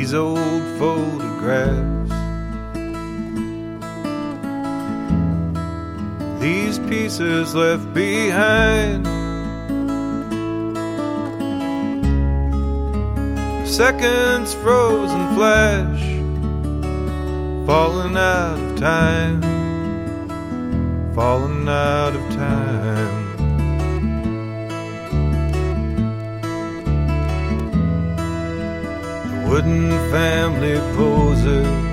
these old photographs. These pieces left behind, seconds frozen flash, falling out of time, falling out of time. The wooden family poses